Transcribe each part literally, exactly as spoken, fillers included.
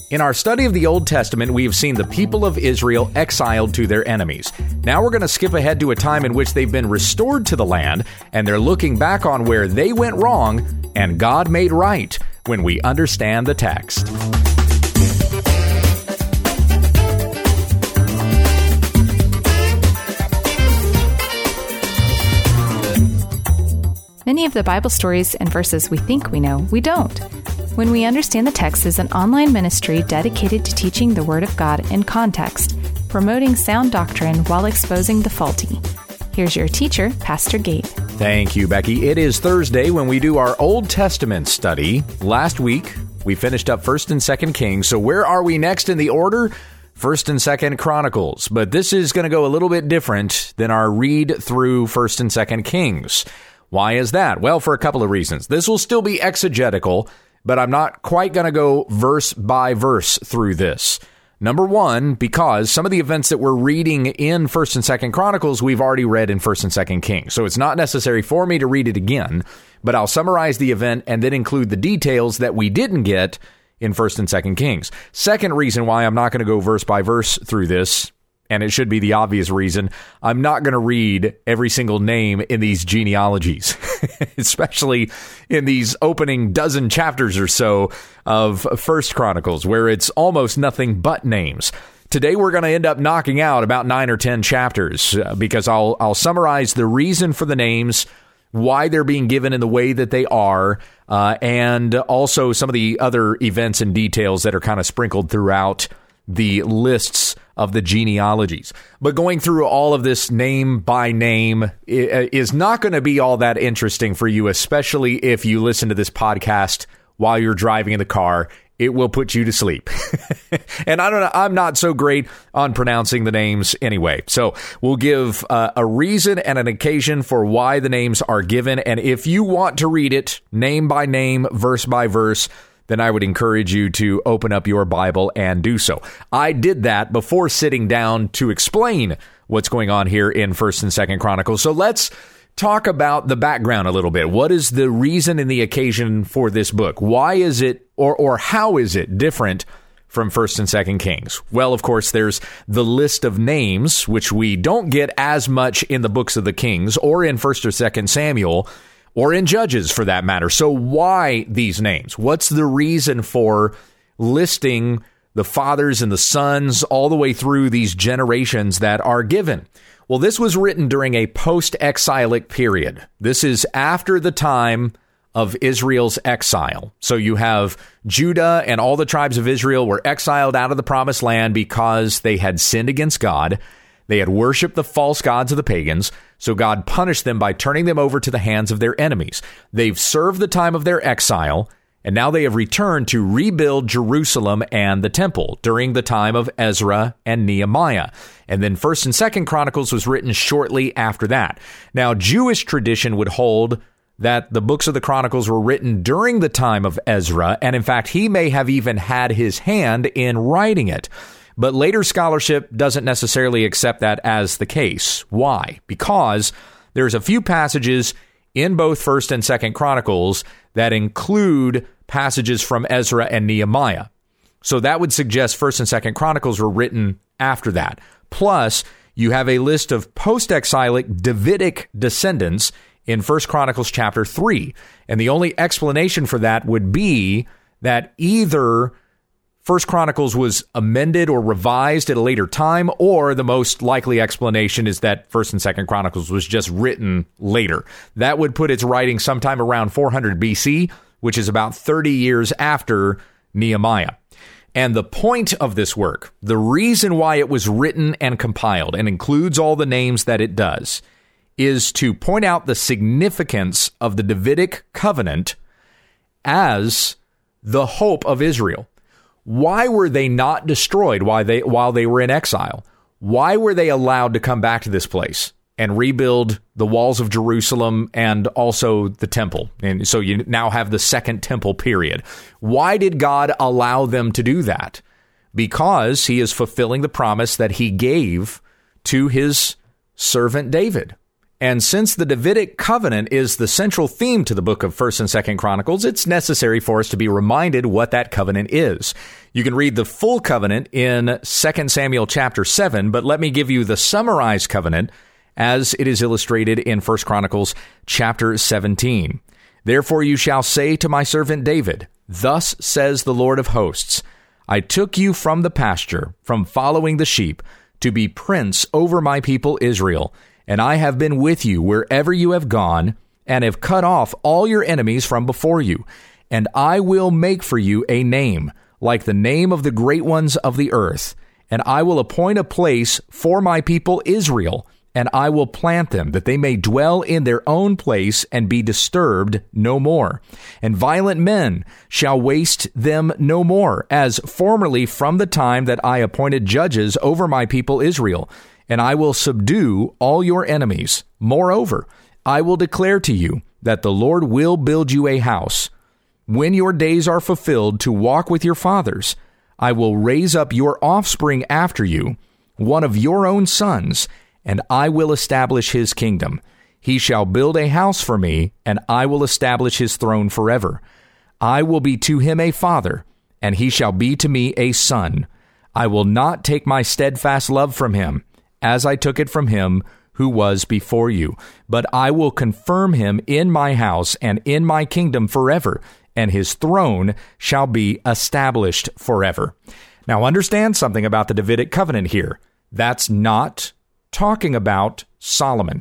In our study of the Old Testament, we have seen the people of Israel exiled to their enemies. Now we're going to skip ahead to a time in which they've been restored to the land, and they're looking back on where they went wrong and God made right when we understand the text. Many of the Bible stories and verses we think we know, we don't. When We Understand the Text is an online ministry dedicated to teaching the Word of God in context, promoting sound doctrine while exposing the faulty. Here's your teacher, Pastor Gabe. Thank you, Becky. It is Thursday when we do our Old Testament study. Last week, we finished up First and Second Kings, so where are we next in the order? First and Second Chronicles, but this is going to go a little bit different than our read through First and Second Kings. Why is that? Well, for a couple of reasons. This will still be exegetical, but I'm not quite going to go verse by verse through this. Number one, because some of the events that we're reading in First and Second Chronicles, we've already read in First and Second Kings. So it's not necessary for me to read it again, but I'll summarize the event and then include the details that we didn't get in First and Second Kings. Second reason why I'm not going to go verse by verse through this, and it should be the obvious reason, I'm not going to read every single name in these genealogies, especially in these opening dozen chapters or so of First Chronicles, where it's almost nothing but names. Today, we're going to end up knocking out about nine or ten chapters uh, because I'll I'll summarize the reason for the names, why they're being given in the way that they are, uh, and also some of the other events and details that are kind of sprinkled throughout the lists of the genealogies. But going through all of this name by name is not going to be all that interesting for you, especially if you listen to this podcast while you're driving in the car. It will put you to sleep. And I don't know, I'm not so great on pronouncing the names anyway. So we'll give uh, a reason and an occasion for why the names are given. And if you want to read it name by name, verse by verse, then I would encourage you to open up your Bible and do so. I did that before sitting down to explain what's going on here in First and Second Chronicles. So let's talk about the background a little bit. What is the reason and the occasion for this book? Why is it, or or how is it different from First and Second Kings? Well, of course, there's the list of names, which we don't get as much in the books of the Kings or in First or Second Samuel, or in Judges, for that matter. So why these names? What's the reason for listing the fathers and the sons all the way through these generations that are given? Well, this was written during a post-exilic period. This is after the time of Israel's exile. So you have Judah and all the tribes of Israel were exiled out of the promised land because they had sinned against God. They had worshipped the false gods of the pagans, so God punished them by turning them over to the hands of their enemies. They've served the time of their exile, and now they have returned to rebuild Jerusalem and the temple during the time of Ezra and Nehemiah. And then First and Second Chronicles was written shortly after that. Now, Jewish tradition would hold that the books of the Chronicles were written during the time of Ezra, and in fact, he may have even had his hand in writing it. But later scholarship doesn't necessarily accept that as the case. Why? Because there's a few passages in both First and Second Chronicles that include passages from Ezra and Nehemiah. So that would suggest First and Second Chronicles were written after that. Plus, you have a list of post-exilic Davidic descendants in First Chronicles chapter three. And the only explanation for that would be that either First Chronicles was amended or revised at a later time, or the most likely explanation is that First and Second Chronicles was just written later. That would put its writing sometime around four hundred B C, which is about thirty years after Nehemiah. And the point of this work, the reason why it was written and compiled and includes all the names that it does, is to point out the significance of the Davidic covenant as the hope of Israel. Why were they not destroyed while they while they were in exile? Why were they allowed to come back to this place and rebuild the walls of Jerusalem and also the temple? And so you now have the second temple period. Why did God allow them to do that? Because he is fulfilling the promise that he gave to his servant David. And since the Davidic covenant is the central theme to the book of First and Second Chronicles, it's necessary for us to be reminded what that covenant is. You can read the full covenant in Second Samuel chapter seven, but let me give you the summarized covenant as it is illustrated in First Chronicles chapter seventeen. Therefore you shall say to my servant David, thus says the Lord of hosts, I took you from the pasture, from following the sheep, to be prince over my people Israel. And I have been with you wherever you have gone, and have cut off all your enemies from before you. And I will make for you a name, like the name of the great ones of the earth. And I will appoint a place for my people Israel, and I will plant them, that they may dwell in their own place and be disturbed no more. And violent men shall waste them no more, as formerly from the time that I appointed judges over my people Israel. And I will subdue all your enemies. Moreover, I will declare to you that the Lord will build you a house. When your days are fulfilled to walk with your fathers, I will raise up your offspring after you, one of your own sons, and I will establish his kingdom. He shall build a house for me, and I will establish his throne forever. I will be to him a father, and he shall be to me a son. I will not take my steadfast love from him, as I took it from him who was before you. But I will confirm him in my house and in my kingdom forever, and his throne shall be established forever. Now understand something about the Davidic covenant here. That's not talking about Solomon.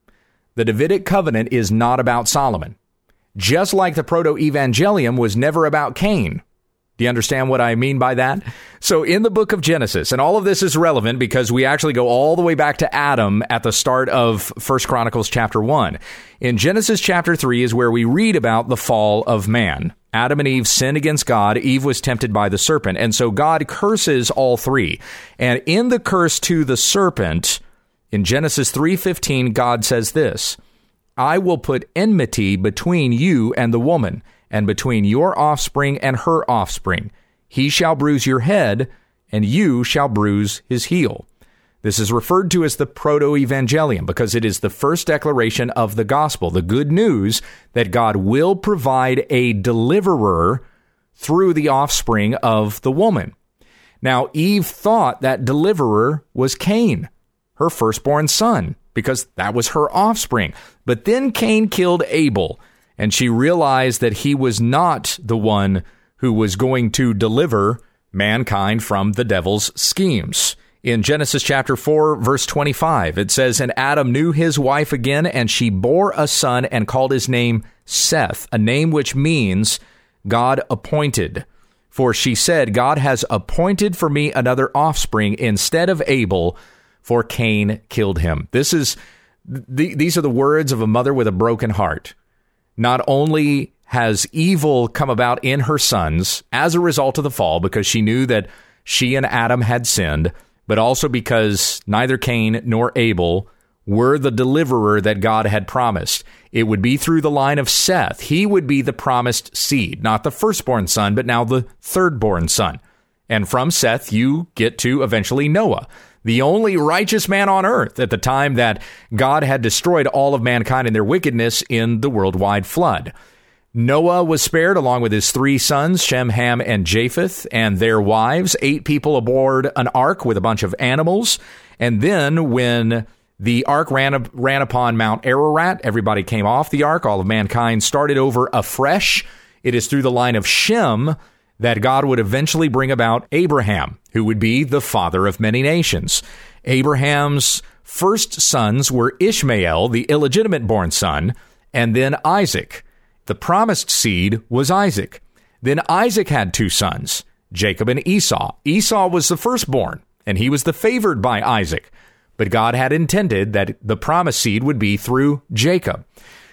The Davidic covenant is not about Solomon. Just like the proto-evangelium was never about Cain. Do you understand what I mean by that? So in the book of Genesis, and all of this is relevant because we actually go all the way back to Adam at the start of First Chronicles chapter one. In Genesis chapter three is where we read about the fall of man. Adam and Eve sinned against God. Eve was tempted by the serpent. And so God curses all three. And in the curse to the serpent, in Genesis three fifteen, God says this, I will put enmity between you and the woman, and between your offspring and her offspring. He shall bruise your head, and you shall bruise his heel. This is referred to as the proto-evangelium because it is the first declaration of the gospel, the good news that God will provide a deliverer through the offspring of the woman. Now, Eve thought that deliverer was Cain, her firstborn son, because that was her offspring. But then Cain killed Abel, and she realized that he was not the one who was going to deliver mankind from the devil's schemes. In Genesis chapter four, verse twenty-five, it says, And Adam knew his wife again, and she bore a son and called his name Seth, a name which means God appointed. For she said, God has appointed for me another offspring instead of Abel, for Cain killed him. This is th- these are the words of a mother with a broken heart. Not only has evil come about in her sons as a result of the fall, because she knew that she and Adam had sinned, but also because neither Cain nor Abel were the deliverer that God had promised. It would be through the line of Seth. He would be the promised seed, not the firstborn son, but now the thirdborn son. And from Seth, you get to eventually Noah, the only righteous man on earth at the time that God had destroyed all of mankind in their wickedness in the worldwide flood. Noah was spared along with his three sons, Shem, Ham, and Japheth, and their wives, eight people aboard an ark with a bunch of animals. And then when the ark ran, ran upon Mount Ararat, everybody came off the ark. All of mankind started over afresh. It is through the line of Shem that God would eventually bring about Abraham, who would be the father of many nations. Abraham's first sons were Ishmael, the illegitimate born son, and then Isaac. The promised seed was Isaac. Then Isaac had two sons, Jacob and Esau. Esau was the firstborn, and he was the favored by Isaac. But God had intended that the promised seed would be through Jacob.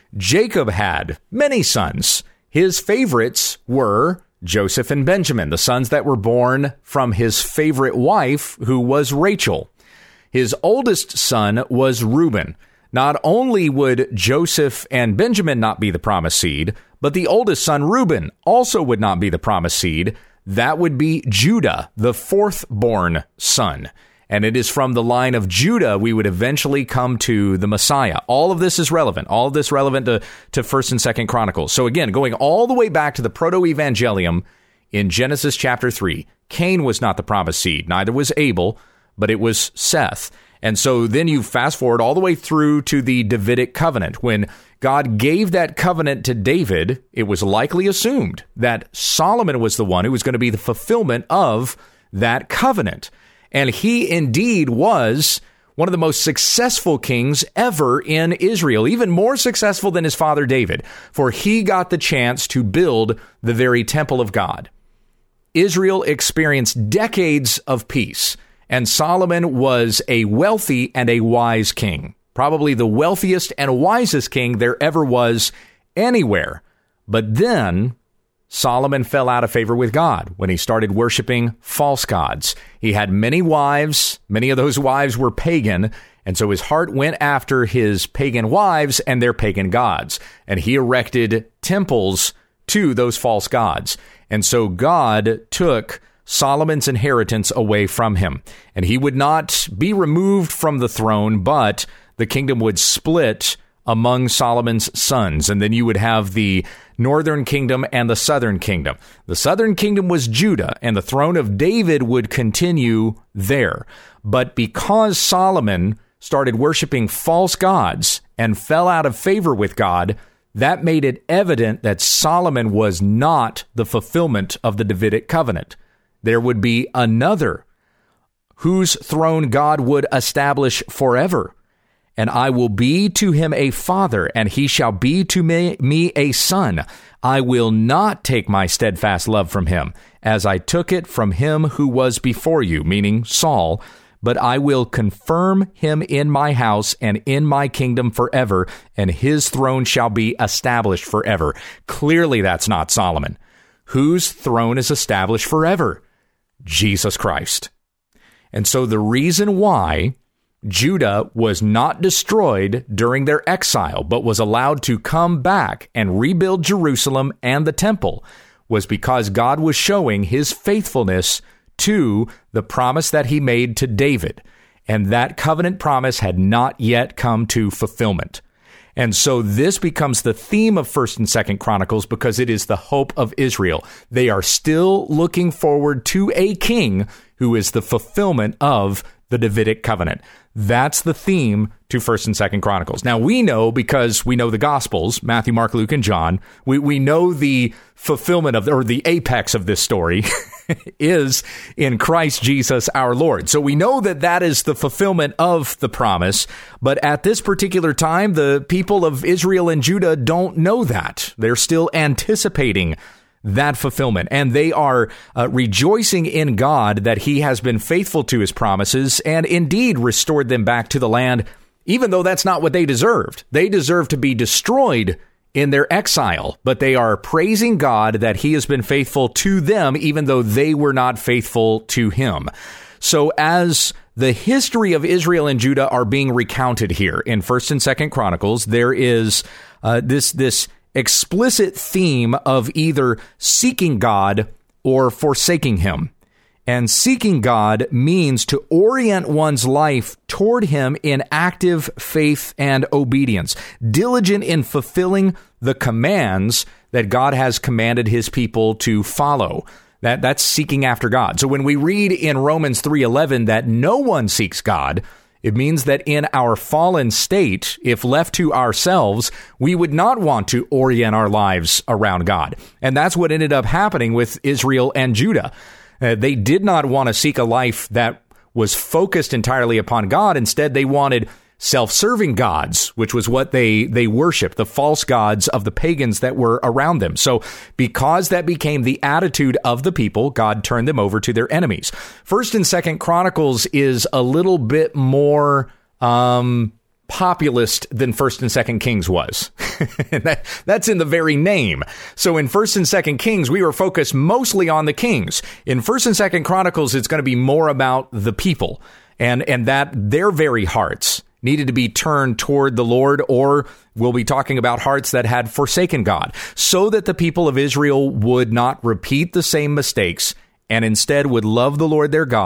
Jacob had many sons. His favorites were Joseph and Benjamin, the sons that were born from his favorite wife, who was Rachel. His oldest son was Reuben. Not only would Joseph and Benjamin not be the promised seed, but the oldest son, Reuben, also would not be the promised seed. That would be Judah, the fourth-born son. And it is from the line of Judah we would eventually come to the Messiah. All of this is relevant. All of this relevant to, to First and Second Chronicles. So again, going all the way back to the Proto-Evangelium in Genesis chapter three, Cain was not the promised seed. Neither was Abel, but it was Seth. And so then you fast forward all the way through to the Davidic covenant. When God gave that covenant to David, it was likely assumed that Solomon was the one who was going to be the fulfillment of that covenant. And he indeed was one of the most successful kings ever in Israel, even more successful than his father David, for he got the chance to build the very temple of God. Israel experienced decades of peace, and Solomon was a wealthy and a wise king, probably the wealthiest and wisest king there ever was anywhere. But then Solomon fell out of favor with God when he started worshiping false gods. He had many wives. Many of those wives were pagan. And so his heart went after his pagan wives and their pagan gods. And he erected temples to those false gods. And so God took Solomon's inheritance away from him. And he would not be removed from the throne, but the kingdom would split among Solomon's sons. And then you would have the northern kingdom and the southern kingdom. The southern kingdom was Judah, and the throne of David would continue there. But because Solomon started worshiping false gods and fell out of favor with God, that made it evident that Solomon was not the fulfillment of the Davidic covenant. There would be another whose throne God would establish forever. And I will be to him a father, and he shall be to me, me a son. I will not take my steadfast love from him, as I took it from him who was before you, meaning Saul, but I will confirm him in my house and in my kingdom forever, and his throne shall be established forever. Clearly, that's not Solomon. Whose throne is established forever? Jesus Christ. And so the reason why Judah was not destroyed during their exile, but was allowed to come back and rebuild Jerusalem and the temple, was because God was showing his faithfulness to the promise that he made to David. And that covenant promise had not yet come to fulfillment. And so this becomes the theme of First and Second Chronicles because it is the hope of Israel. They are still looking forward to a king who is the fulfillment of the Davidic covenant. That's the theme to First and Second Chronicles. Now, we know, because we know the Gospels, Matthew, Mark, Luke, and John, we, we know the fulfillment of, or the apex of this story is in Christ Jesus our Lord. So we know that that is the fulfillment of the promise. But at this particular time, the people of Israel and Judah don't know that. They're still anticipating that fulfillment. And they are uh, rejoicing in God that he has been faithful to his promises and indeed restored them back to the land, even though that's not what they deserved. They deserve to be destroyed in their exile, but they are praising God that he has been faithful to them, even though they were not faithful to him. So as the history of Israel and Judah are being recounted here in First and Second Chronicles, there is uh, this this explicit theme of either seeking God or forsaking him. And seeking God means to orient one's life toward him in active faith and obedience, diligent in fulfilling the commands that God has commanded his people to follow. That that's seeking after God. So when we read in Romans three eleven that no one seeks God, it means that in our fallen state, if left to ourselves, we would not want to orient our lives around God. And that's what ended up happening with Israel and Judah. Uh, they did not want to seek a life that was focused entirely upon God. Instead, they wanted self-serving gods, which was what they, they worshiped, the false gods of the pagans that were around them. So because that became the attitude of the people, God turned them over to their enemies. First and Second Chronicles is a little bit more um, populist than First and Second Kings was. that, that's in the very name. So in First and Second Kings, we were focused mostly on the kings. In First and Second Chronicles, it's going to be more about the people and, and that their very hearts needed to be turned toward the Lord, or we'll be talking about hearts that had forsaken God, so that the people of Israel would not repeat the same mistakes and instead would love the Lord their God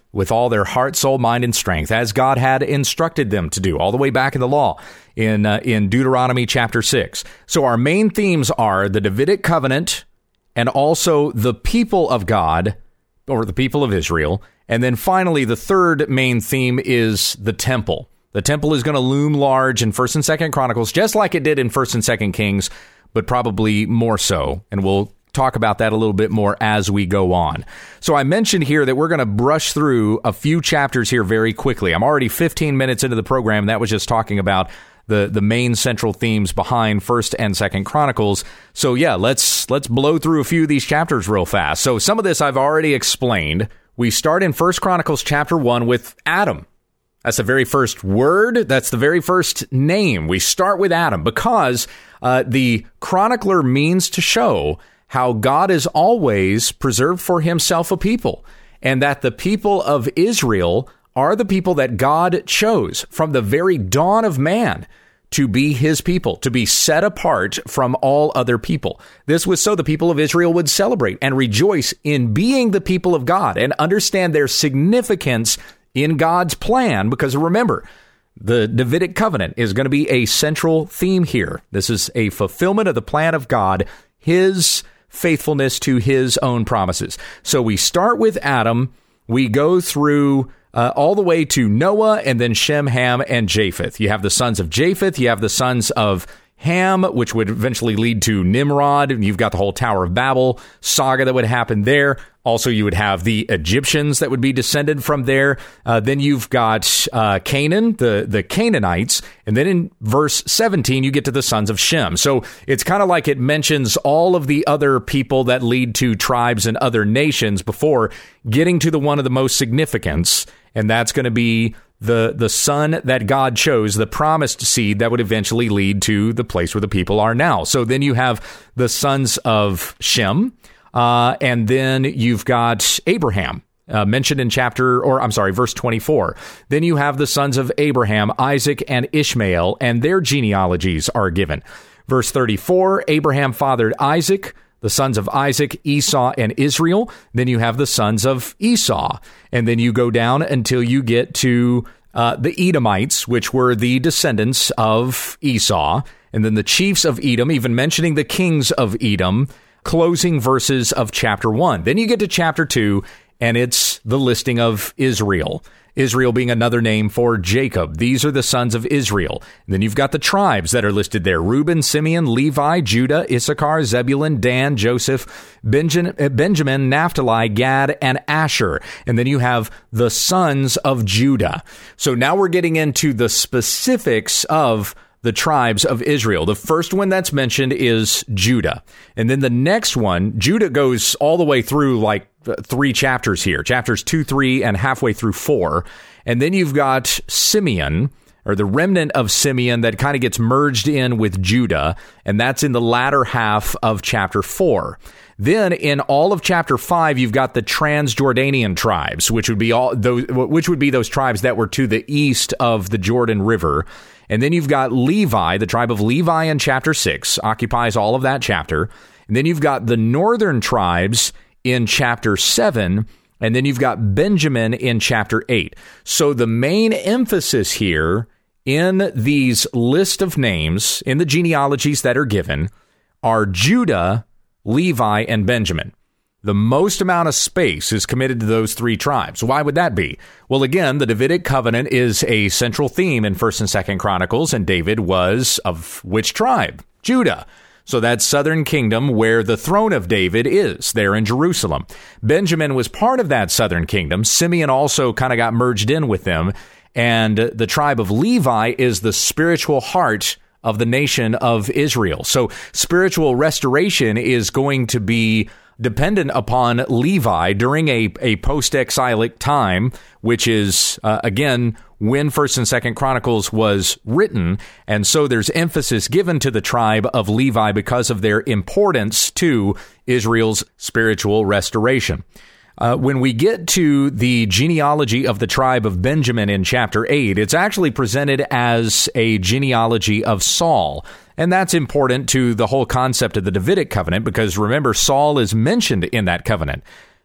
with all their heart, soul, mind, and strength, as God had instructed them to do, all the way back in the law in uh, in Deuteronomy chapter six. So our main themes are the Davidic covenant and also the people of God, or the people of Israel. And then finally, the third main theme is the temple. The temple is going to loom large in First and Second Chronicles, just like it did in First and Second Kings, but probably more so. And we'll talk about that a little bit more as we go on. So I mentioned here that we're going to brush through a few chapters here very quickly. I'm already fifteen minutes into the program. That was just talking about the the main central themes behind First and Second Chronicles. So yeah, let's let's blow through a few of these chapters real fast. So some of this I've already explained. We start in First Chronicles chapter one with Adam. That's the very first word. That's the very first name. We start with Adam because uh, the chronicler means to show how God is always preserved for himself a people, and that the people of Israel are the people that God chose from the very dawn of man to be his people, to be set apart from all other people. This was so the people of Israel would celebrate and rejoice in being the people of God and understand their significance in God's plan, because remember, the Davidic covenant is going to be a central theme here. This is a fulfillment of the plan of God, his faithfulness to his own promises. So we start with Adam, we go through uh, all the way to Noah, and then Shem, Ham, and Japheth. You have the sons of Japheth, you have the sons of Ham, which would eventually lead to Nimrod, and you've got the whole Tower of Babel saga that would happen there. Also, you would have the Egyptians that would be descended from there. Uh, then you've got uh, Canaan, the, the Canaanites. And then in verse seventeen, you get to the sons of Shem. So it's kind of like it mentions all of the other people that lead to tribes and other nations before getting to the one of the most significance. And that's going to be the, the son that God chose, the promised seed that would eventually lead to the place where the people are now. So then you have the sons of Shem. Uh, and then you've got Abraham, uh, mentioned in chapter, or I'm sorry, verse twenty-four. Then you have the sons of Abraham, Isaac, and Ishmael, and their genealogies are given. Verse thirty-four, Abraham fathered Isaac, the sons of Isaac, Esau, and Israel. Then you have the sons of Esau. And then you go down until you get to uh, the Edomites, which were the descendants of Esau. And then the chiefs of Edom, even mentioning the kings of Edom, closing verses of chapter one. Then you get to chapter two, and it's the listing of Israel. Israel being another name for Jacob. These are the sons of Israel. And then you've got the tribes that are listed there. Reuben, Simeon, Levi, Judah, Issachar, Zebulun, Dan, Joseph, Benjamin, Benjamin, Naphtali, Gad, and Asher. And then you have the sons of Judah. So now we're getting into the specifics of the tribes of Israel. The first one that's mentioned is Judah. And then the next one, Judah goes all the way through like three chapters here, chapters two, three, and halfway through four. And then you've got Simeon, or the remnant of Simeon that kind of gets merged in with Judah. And that's in the latter half of chapter four. Then in all of chapter five, you've got the Transjordanian tribes, which would be all those, which would be those tribes that were to the east of the Jordan River. And then you've got Levi, the tribe of Levi in chapter six, occupies all of that chapter. And then you've got the northern tribes in chapter seven. And then you've got Benjamin in chapter eight. So the main emphasis here in these list of names, in the genealogies that are given, are Judah, Levi, and Benjamin. The most amount of space is committed to those three tribes. Why would that be? Well, again, the Davidic covenant is a central theme in First and Second Chronicles, and David was of which tribe? Judah. So that's southern kingdom where the throne of David is, there in Jerusalem. Benjamin was part of that southern kingdom. Simeon also kind of got merged in with them. And the tribe of Levi is the spiritual heart of the nation of Israel. So spiritual restoration is going to be dependent upon Levi during a, a post-exilic time, which is, uh, again, when First and Second Chronicles was written. And so there's emphasis given to the tribe of Levi because of their importance to Israel's spiritual restoration. Uh, when we get to the genealogy of the tribe of Benjamin in chapter eight, it's actually presented as a genealogy of Saul. And that's important to the whole concept of the Davidic covenant because, remember, Saul is mentioned in that covenant.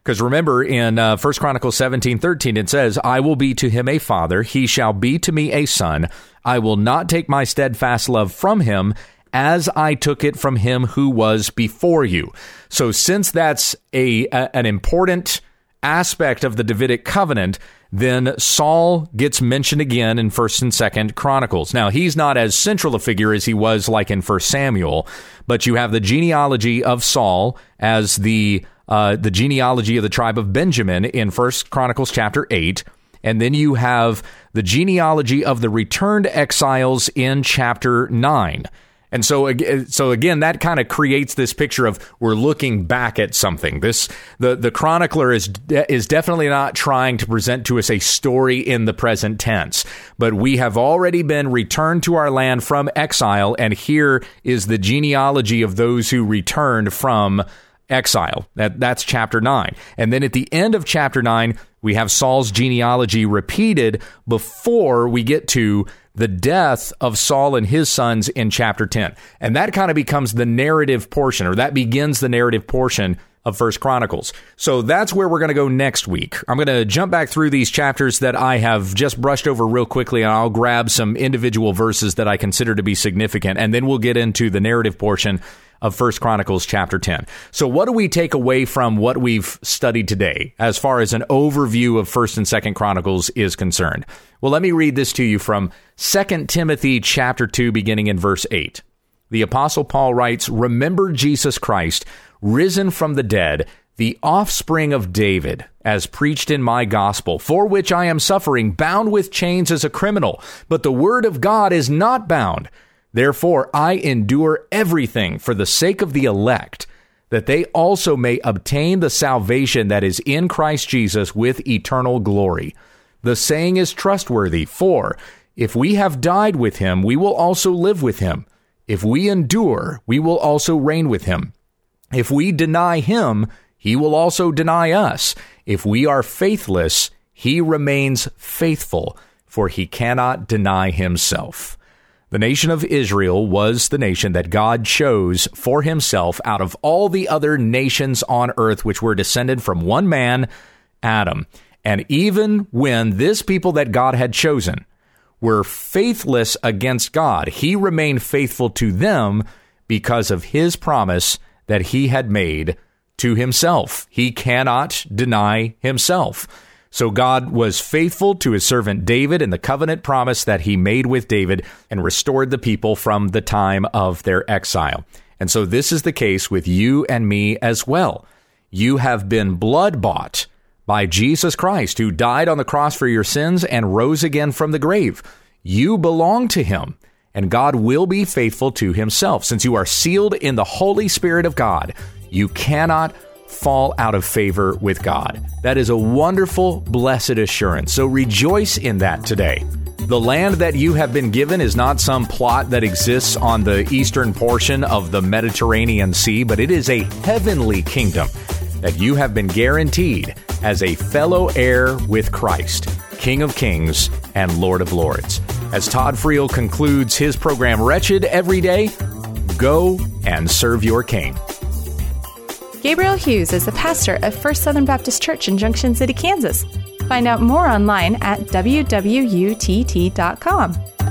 Because remember, in uh, First Chronicles seventeen thirteen, it says, I will be to him a father, he shall be to me a son. I will not take my steadfast love from him, as I took it from him who was before you. So since that's a, a an important aspect of the Davidic covenant, then Saul gets mentioned again in First and Second Chronicles. Now, he's not as central a figure as he was like in First Samuel, but you have the genealogy of Saul as the uh, the genealogy of the tribe of Benjamin in First Chronicles chapter eight, and then you have the genealogy of the returned exiles in chapter nine. And so, so again, that kind of creates this picture of we're looking back at something. This the the chronicler is is definitely not trying to present to us a story in the present tense, but we have already been returned to our land from exile, and here is the genealogy of those who returned from exile. That that's chapter nine, and then at the end of chapter nine, we have Saul's genealogy repeated before we get to the death of Saul and his sons in chapter ten. And that kind of becomes the narrative portion, or that begins the narrative portion of First Chronicles. So that's where we're going to go next week. I'm going to jump back through these chapters that I have just brushed over real quickly, and I'll grab some individual verses that I consider to be significant, and then we'll get into the narrative portion of First Chronicles chapter ten. So what do we take away from what we've studied today as far as an overview of First and Second Chronicles is concerned? Well, let me read this to you from Second Timothy chapter two, beginning in verse eight. The Apostle Paul writes, "Remember Jesus Christ, risen from the dead, the offspring of David, as preached in my gospel, for which I am suffering, bound with chains as a criminal. But the word of God is not bound. Therefore, I endure everything for the sake of the elect, that they also may obtain the salvation that is in Christ Jesus with eternal glory. The saying is trustworthy, for if we have died with him, we will also live with him. If we endure, we will also reign with him. If we deny him, he will also deny us. If we are faithless, he remains faithful, for he cannot deny himself." The nation of Israel was the nation that God chose for himself out of all the other nations on earth, which were descended from one man, Adam. And even when this people that God had chosen were faithless against God, he remained faithful to them because of his promise that he had made to himself. He cannot deny himself. So God was faithful to his servant David and the covenant promise that he made with David and restored the people from the time of their exile. And so this is the case with you and me as well. You have been blood-bought by Jesus Christ, who died on the cross for your sins and rose again from the grave. You belong to him, and God will be faithful to himself. Since you are sealed in the Holy Spirit of God, you cannot fall out of favor with God. That is a wonderful, blessed assurance. So rejoice in that today. The land that you have been given is not some plot that exists on the eastern portion of the Mediterranean Sea, but it is a heavenly kingdom that you have been guaranteed as a fellow heir with Christ, King of Kings and Lord of Lords. As Todd Friel concludes his program, Wretched Every Day, go and serve your King. Gabriel Hughes is the pastor of First Southern Baptist Church in Junction City, Kansas. Find out more online at w w u t t dot com.